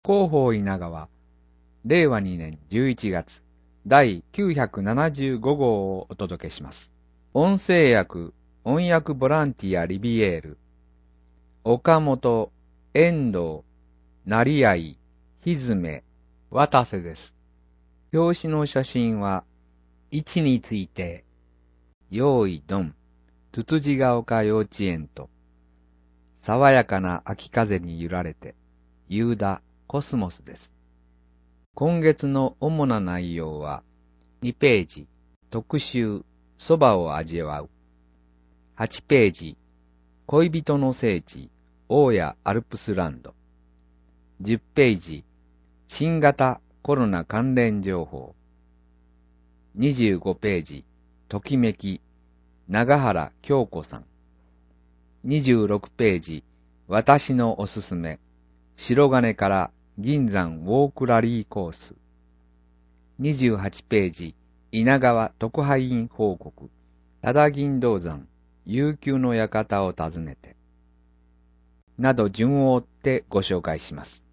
広報稲川、令和2年11月、第975号をお届けします。音声訳、音訳ボランティアリビエール、岡本、遠藤、成合、ひずめ、渡瀬です。表紙の写真は、位置について、用意ドン、つつじが丘幼稚園と、爽やかな秋風に揺られて、ユーダ、コスモスです。今月の主な内容は、2ページ、特集、そばを味わう。8ページ、恋人の聖地、大谷アルプスランド。10ページ、新型コロナ関連情報。25ページ、ときめき、長原京子さん。26ページ、私のおすすめ、白金から銀山ウォークラリーコース。28ページ、稲川特派員報告、多田銀道山、悠久の館を訪ねて、など順を追ってご紹介します。